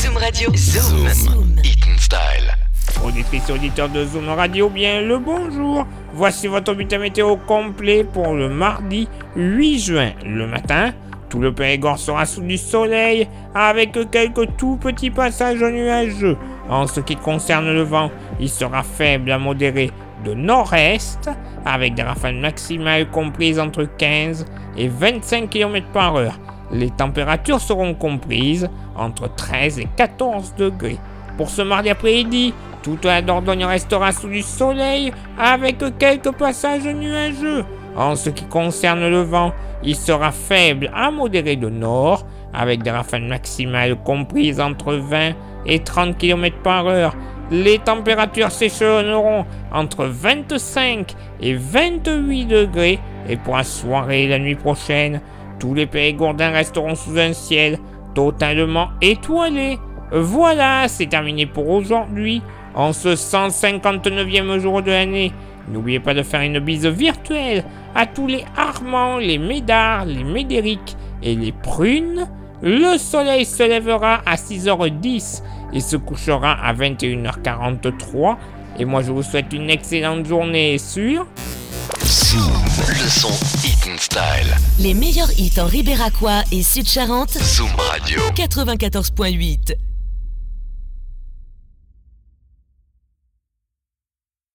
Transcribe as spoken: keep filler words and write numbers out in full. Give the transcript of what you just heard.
Zoom Radio. Zoom. Zoom. Eat Style. Auditrices et auditeurs de Zoom Radio, bien le bonjour. Voici votre bulletin météo complet pour le mardi huit juin. Le matin, tout le Périgord sera sous du soleil avec quelques tout petits passages nuageux. En ce qui concerne le vent, il sera faible à modéré de nord-est avec des rafales maximales comprises entre quinze et vingt-cinq kilomètres par heure. Les températures seront comprises entre treize et quatorze degrés. Pour ce mardi après-midi, toute la Dordogne restera sous du soleil avec quelques passages nuageux. En ce qui concerne le vent, il sera faible à modéré de nord avec des rafales maximales comprises entre vingt et trente kilomètres par heure. Les températures s'échelonneront entre vingt-cinq et vingt-huit degrés et pour la soirée et la nuit prochaine, tous les Périgourdins resteront sous un ciel totalement étoilé. Voilà, c'est terminé pour aujourd'hui. En ce cent cinquante-neuvième jour de l'année, n'oubliez pas de faire une bise virtuelle à tous les Armands, les Médards, les Médéric et les Prunes. Le soleil se lèvera à six heures dix et se couchera à vingt et une heures quarante-trois. Et moi, je vous souhaite une excellente journée sur... Zoom, le son Eat Style. Les meilleurs hits en Ribéracois et Sud-Charente. Zoom Radio. quatre-vingt-quatorze virgule huit.